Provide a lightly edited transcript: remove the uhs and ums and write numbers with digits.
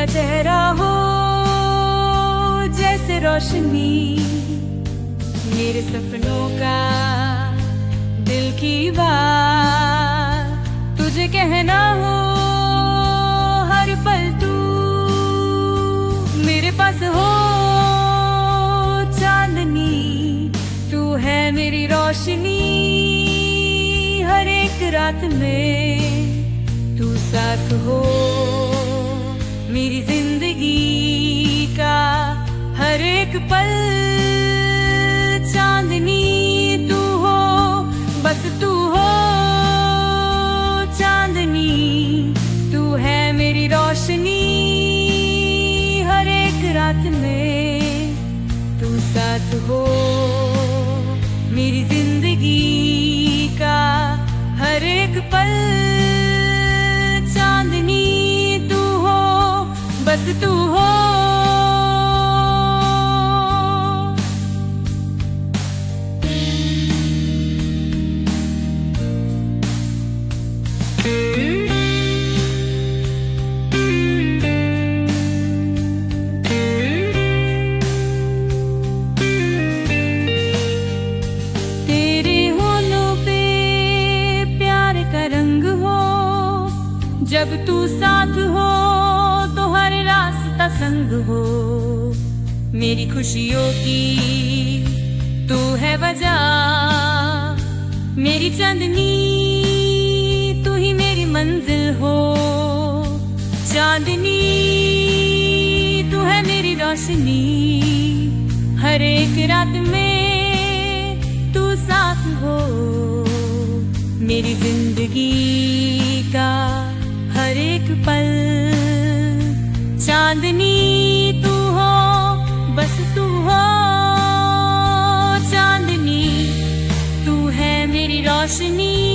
चेहरा हो जैसे रोशनी, मेरे सपनों का दिल की बात तुझे कहना हो हर पल तू मेरे पास हो। चांदनी तू है मेरी रोशनी, हर एक रात में तू साथ हो। मेरी जिंदगी का हर एक पल चांदनी तू हो, बस तू हो। चांदनी तू है मेरी रोशनी, हर एक रात में तू साथ हो। मेरी जिंदगी का हर एक पल चांदनी तू हो, बस तू हो। जब तू साथ हो तो हर रास्ता संग हो। मेरी खुशियों की तू है वजह, मेरी चांदनी तू ही मेरी मंजिल हो। चांदनी तू है मेरी रोशनी, हर एक रात में तू साथ हो। मेरी जिंदगी का हर एक पल चांदनी तू हो, बस तू हो। चांदनी तू है मेरी रोशनी,